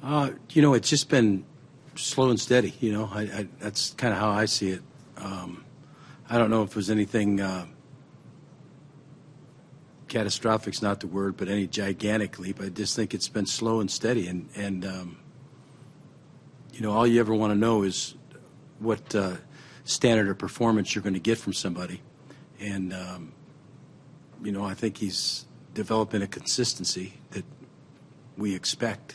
It's just been slow and steady. That's kind of how I see it. I don't know if there's anything catastrophic's not the word, but any gigantic leap. I just think it's been slow and steady. And all you ever want to know is what standard of performance you're going to get from somebody. And, I think he's developing a consistency that we expect.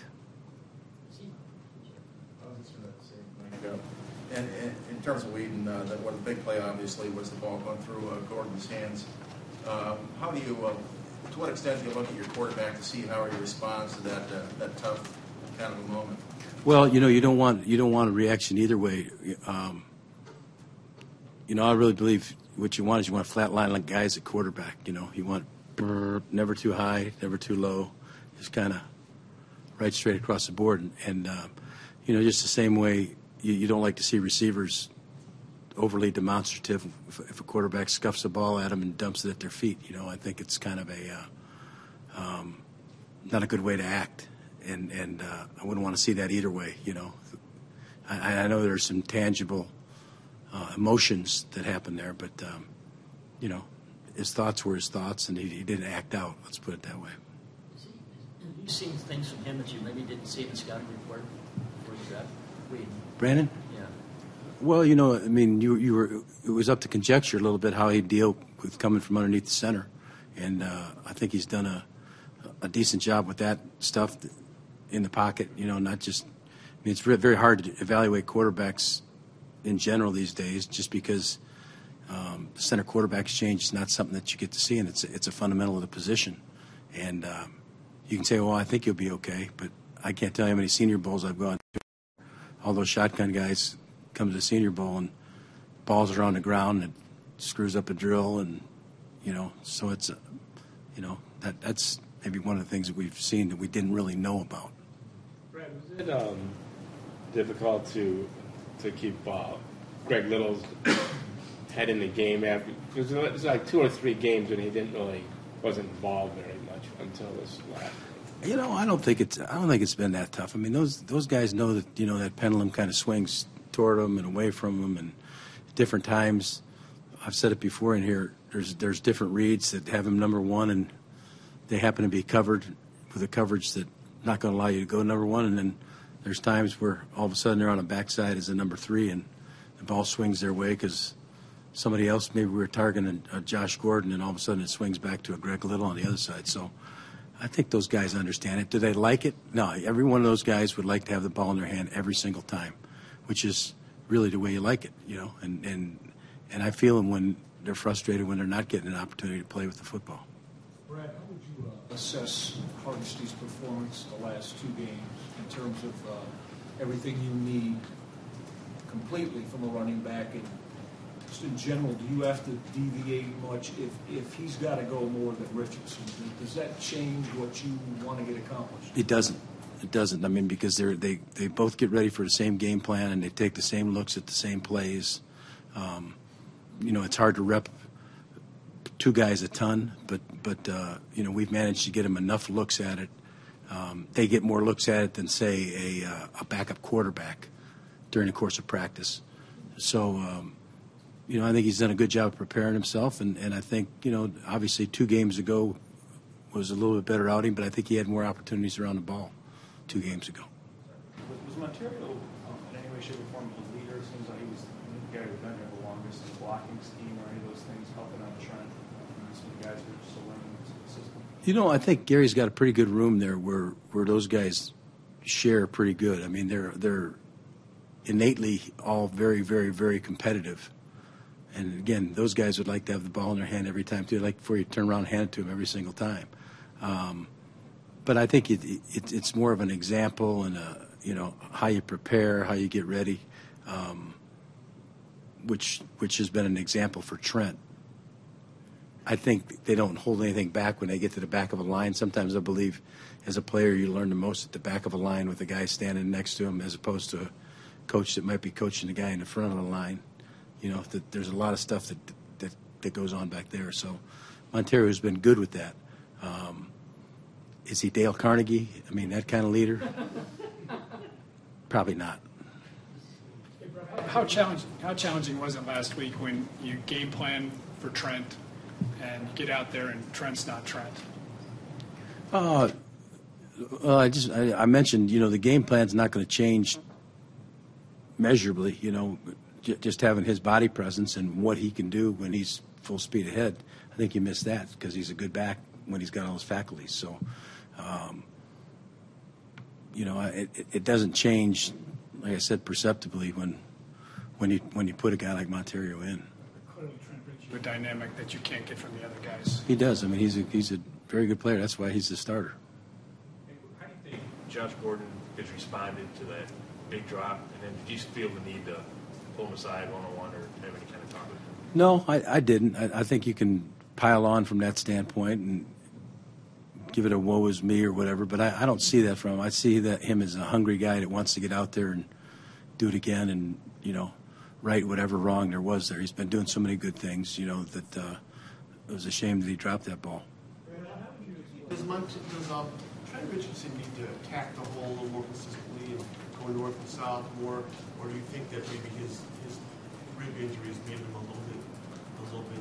And in terms of Whedon, the big play obviously was the ball going through Gordon's hands. How do you, to what extent do you look at your quarterback to see how he responds to that tough kind of a moment? Well, you don't want a reaction either way. I really believe what you want is you want flat line like guys at quarterback. You want never too high, never too low, just kind of right straight across the board. And just the same way you don't like to see receivers overly demonstrative if a quarterback scuffs the ball at them and dumps it at their feet. I think it's kind of not a good way to act. And I wouldn't want to see that either way. I know there's some tangible emotions that happen there, but his thoughts were his thoughts, and he didn't act out. Let's put it that way. Have you seen things from him that you maybe didn't see in the scouting report before you got Whedon? Brandon? Yeah. Well, you were. It was up to conjecture a little bit how he'd deal with coming from underneath the center, and I think he's done a decent job with that stuff in the pocket. Not just. It's very hard to evaluate quarterbacks in general these days, just because the center quarterback exchange is not something that you get to see, and it's a fundamental of the position. And you can say, well, I think he'll be okay, but I can't tell you how many Senior Bowls I've gone to. All those shotgun guys come to the Senior Bowl and balls are on the ground and it screws up a drill, and so it's that's maybe one of the things that we've seen that we didn't really know about. Brad, was it difficult to keep Greg Little's head in the game after? Because it was like 2 or 3 games when he wasn't involved very much until this last. I don't think it's been that tough. I mean, those guys know that that pendulum kind of swings toward them and away from them, and at different times. I've said it before in here. There's different reads that have him number one, and they happen to be covered with a coverage that's not going to allow you to go number one, and then there's times where all of a sudden they're on a backside as a number 3, and the ball swings their way because somebody else, maybe we were targeting Josh Gordon, and all of a sudden it swings back to a Greg Little on the other side. So I think those guys understand it. Do they like it? No, every one of those guys would like to have the ball in their hand every single time, which is really the way you like it, and I feel them when they're frustrated when they're not getting an opportunity to play with the football. Brad, how would you assess Hardesty's performance the last 2 games in terms of everything you need completely from a running back, and just in general, do you have to deviate much if he's got to go more than Richardson? Does that change what you want to get accomplished? It doesn't. It doesn't. I mean, because they both get ready for the same game plan, and they take the same looks at the same plays. It's hard to rep 2 guys a ton, but we've managed to get them enough looks at it. They get more looks at it than, say, a backup quarterback during the course of practice. So, I think he's done a good job of preparing himself, and I think, obviously 2 games ago was a little bit better outing, but I think he had more opportunities around the ball 2 games ago. Was Monterio in any way, shape, or form a leader? It seems like he was the guy who's been there the longest in the blocking scheme or any of those things helping out Trent. Some guys who are just learning the system. I think Gary's got a pretty good room there where those guys share pretty good. I mean, they're innately all very, very, very competitive. And again, those guys would like to have the ball in their hand every time too. Like before you turn around and hand it to them every single time. But I think it's more of an example and how you prepare, how you get ready, which has been an example for Trent. I think they don't hold anything back when they get to the back of a line. Sometimes I believe as a player you learn the most at the back of a line with a guy standing next to him as opposed to a coach that might be coaching the guy in the front of the line. That there's a lot of stuff that goes on back there. So Monterio has been good with that. Is he Dale Carnegie? I mean, that kind of leader? Probably not. How challenging was it last week when you game plan for Trent and you get out there and Trent's not Trent? Well, I mentioned, the game plan's not going to change measurably, just having his body presence and what he can do when he's full speed ahead. I think you missed that because he's a good back when he's got all his faculties. So, it doesn't change, like I said, perceptibly when you put a guy like Monterio in. Clearly, Trent brings you a dynamic that you can't get from the other guys. He does. I mean, he's a very good player. That's why he's the starter. How do you think Josh Gordon has responded to that big drop? And then do you feel the need to pull him aside one-on-one or have any kind of talk with him? No, I didn't. I think you can pile on from that standpoint and give it a woe is me or whatever, but I don't see that from him. I see that him as a hungry guy that wants to get out there and do it again and, right whatever wrong there was there. He's been doing so many good things, that it was a shame that he dropped that ball. Does Trent Richardson need to attack the hole a little more consistently and go north and south more, or do you think that maybe his rib injuries made him a little bit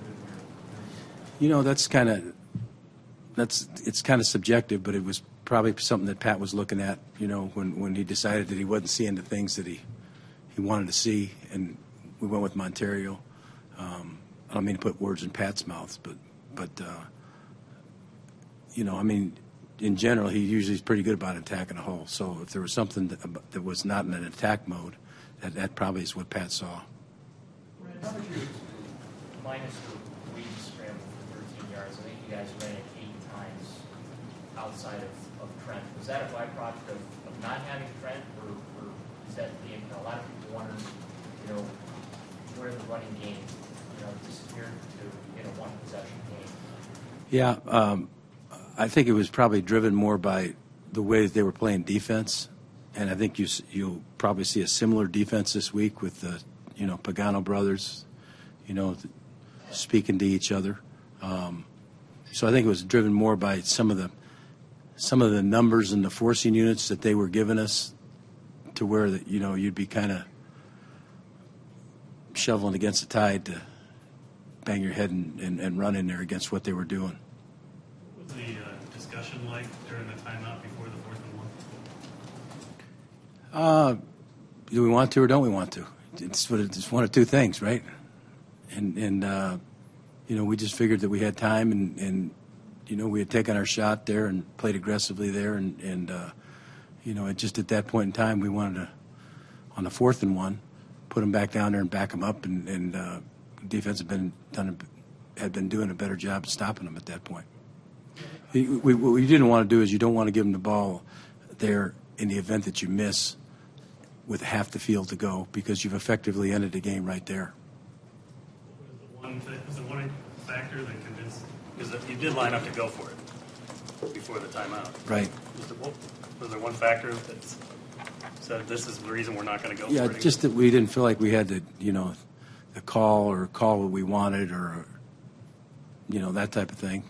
tentative? It's kind of subjective, but it was probably something that Pat was looking at, when he decided that he wasn't seeing the things that he wanted to see, and we went with Monterio. I don't mean to put words in Pat's mouth, but in general, he usually is pretty good about attacking a hole. So if there was something that was not in an attack mode, that probably is what Pat saw. Minus the Whedon scramble for 13 yards, I think you guys ran it 8 times outside of Trent. Was that a byproduct of not having Trent, or is that a lot of people wonder, where the running game, disappeared to in a one-possession game? Yeah, I think it was probably driven more by the way that they were playing defense, and I think you'll probably see a similar defense this week with the Pagano brothers, speaking to each other. So I think it was driven more by some of the numbers and the forcing units that they were giving us, to where that you'd be kind of shoveling against the tide to bang your head and run in there against what they were doing. What was the discussion like during the timeout before the 4th and 1? Do we want to or don't we want to? It's one of two things, right? And we just figured that we had time, and we had taken our shot there and played aggressively there, and just at that point in time, we wanted to, on the 4th and 1, put them back down there and back them up, and defense had been doing a better job of stopping them at that point. What we didn't want to do is you don't want to give them the ball there in the event that you miss with half the field to go, because you've effectively ended the game right there. Was the one factor that convinced, because you did line up to go for it before the timeout. Right. Was there one factor that said this is the reason we're not going to go for it? Yeah, just that we didn't feel like we had the call what we wanted, or that type of thing.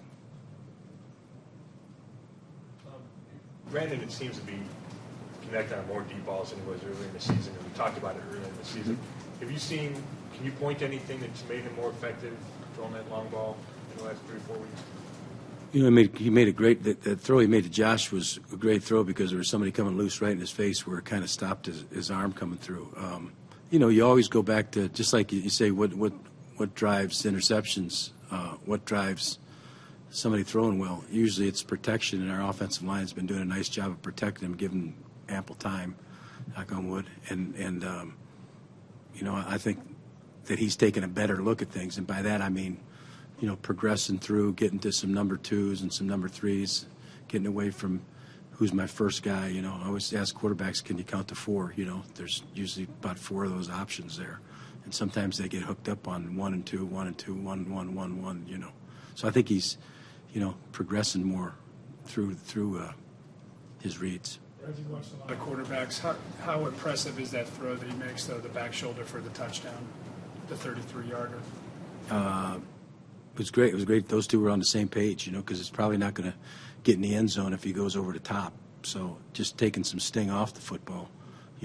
Granted, it seems to be connected on more deep balls than it was earlier in the season, and we talked about it earlier in the season. Have you seen, can you point to anything that's made him more effective throwing that long ball in the last 3 or 4 weeks? He made a great, that throw he made to Josh was a great throw, because there was somebody coming loose right in his face where it kind of stopped his arm coming through. You always go back to, just like you say, what drives interceptions, what drives somebody throwing well. Usually it's protection, and our offensive line has been doing a nice job of protecting him, giving him ample time, knock on wood. And I think that he's taken a better look at things, and by that I mean, progressing through, getting to some number 2s and some number 3s, getting away from who's my first guy. I always ask quarterbacks, can you count to 4? There's usually about 4 of those options there, and sometimes they get hooked up on 1 and 2, 1 and 2, 1, 1, 1, 1. So I think he's, progressing more through his reads. As you watch a lot of quarterbacks, how impressive is that throw that he makes, though, the back shoulder for the touchdown, the 33-yarder? It was great. It was great. Those two were on the same page, because it's probably not going to get in the end zone if he goes over the top. So just taking some sting off the football,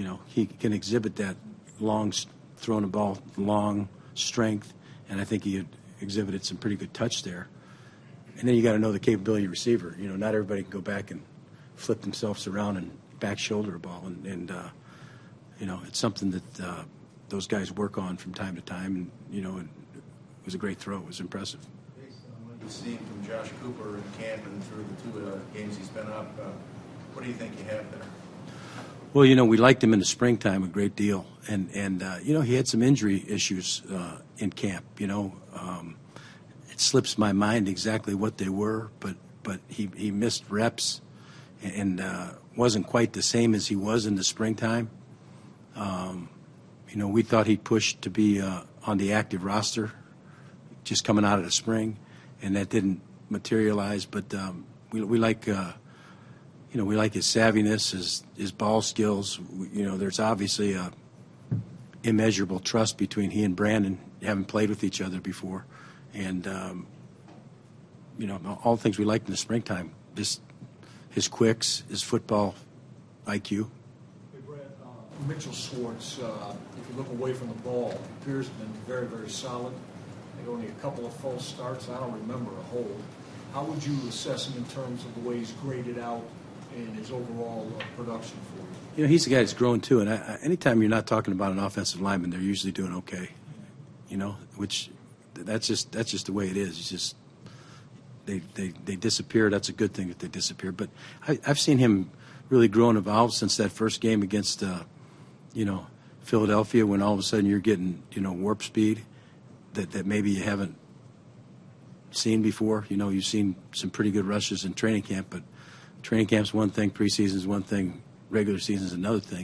You know, he can exhibit that long, throwing the ball, long strength, and I think he had exhibited some pretty good touch there. And then you got to know the capability of your receiver. You know, not everybody can go back and flip themselves around and back shoulder a ball, and you know, it's something that those guys work on from time to time. And you know, it was a great throw. It was impressive. Based on what you've seen from Josh Cooper in camp and through the two games he's been up, what do you think you have there? Well, you know, we liked him in the springtime a great deal, and you know, he had some injury issues in camp. You know, it slips my mind exactly what they were, but he missed reps and wasn't quite the same as he was in the springtime. You know, we thought he'd push to be on the active roster just coming out of the spring, and that didn't materialize. But we like, you know, we like his savviness, his ball skills. You know, there's obviously a immeasurable trust between he and Brandon, having played with each other before, and you know, all the things we liked in the springtime. Just his quicks, his football IQ. Mitchell Schwartz, if you look away from the ball, appears to have been very, very solid. I think only a couple of false starts. I don't remember a hold. How would you assess him in terms of the way he's graded out and his overall production for you? You know, he's the guy that's grown too. And anytime you're not talking about an offensive lineman, they're usually doing okay. You know, which that's just the way it is. It's just they disappear. That's a good thing that they disappear. But I've seen him really grow and evolve since that first game against you know, Philadelphia, when all of a sudden you're getting, you know, warp speed that maybe you haven't seen before. You know, you've seen some pretty good rushes in training camp, but training camp's one thing, preseason's one thing, regular season's another thing.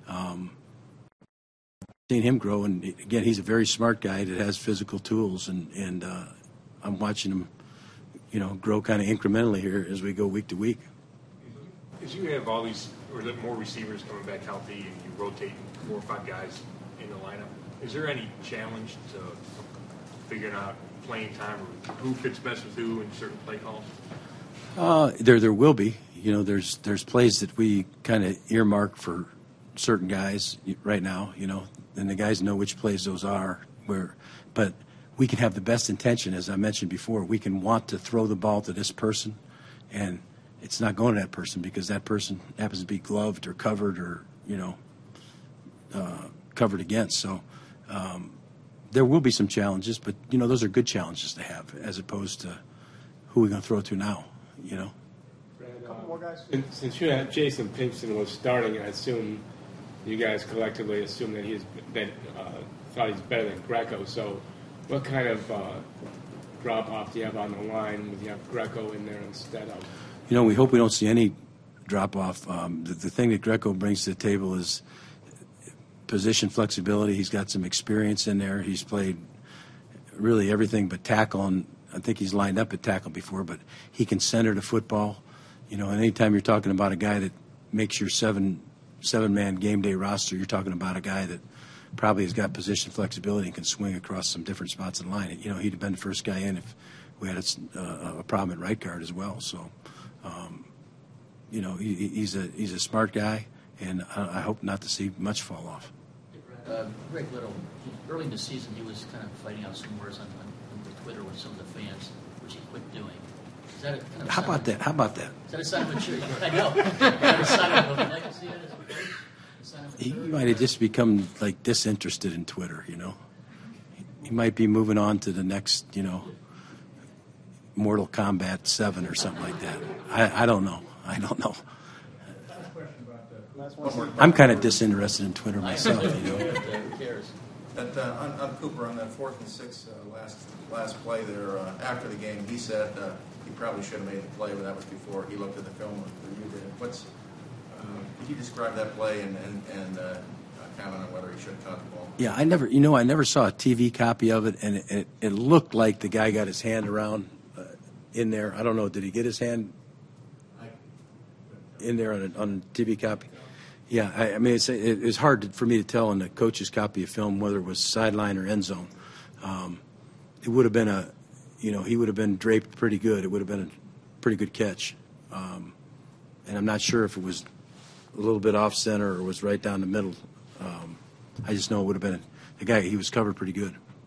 Seen him grow, and again, he's a very smart guy that has physical tools, and I'm watching him, you know, grow kind of incrementally here as we go week to week. As you have all these, or more receivers coming back healthy, and you rotate 4 or 5 guys in the lineup, is there any challenge to figuring out playing time, or who fits best with who in certain play calls? There will be. You know, there's plays that we kind of earmark for certain guys right now. You know, and the guys know which plays those are. But we can have the best intention, as I mentioned before. We can want to throw the ball to this person, and it's not going to that person because that person happens to be gloved or covered or, you know, covered against. So there will be some challenges, but, you know, those are good challenges to have as opposed to who we're going to throw to now, you know. Couple more guys. Since you had Jason Pinkston was starting, I assume you guys collectively assume that thought he's better than Greco. So what kind of drop-off do you have on the line when you have Greco in there instead of? You know, we hope we don't see any drop-off. The thing that Greco brings to the table is position flexibility. He's got some experience in there. He's played really everything but tackle, and I think he's lined up at tackle before, but he can center the football. You know, and anytime you're talking about a guy that makes your seven-man game day roster, you're talking about a guy that probably has got position flexibility and can swing across some different spots in the line. You know, he'd have been the first guy in if we had a problem at right guard as well. So, you know, he's a smart guy, and I hope not to see much fall off. Greg Little, early in the season, he was kind of fighting out some words on Twitter with some of the fans, which he quit doing. Is that a kind of How about that? How about that? Is that a sign of maturity? I know. Is that a sign of would you like to see that as a coach? A sign of He maturity? might have just become like disinterested in Twitter. You know, he might be moving on to the next, you know, Mortal Kombat 7 or something like that. I don't know. I don't know. I'm kind of disinterested in Twitter myself. You know. Who cares? On Cooper, on that 4th and 6 last play there, after the game, he said he probably should have made the play, but that was before he looked at the film that you did. Could you describe that play and comment on whether he should have caught the ball? Yeah, I never saw a TV copy of it, and it looked like the guy got his hand around in there. I don't know. Did he get his hand in there on a TV copy? Yeah, I mean, it's hard for me to tell in the coach's copy of film whether it was sideline or end zone. It would have been he would have been draped pretty good. It would have been a pretty good catch. And I'm not sure if it was a little bit off center or was right down the middle. I just know it would have been the guy. He was covered pretty good.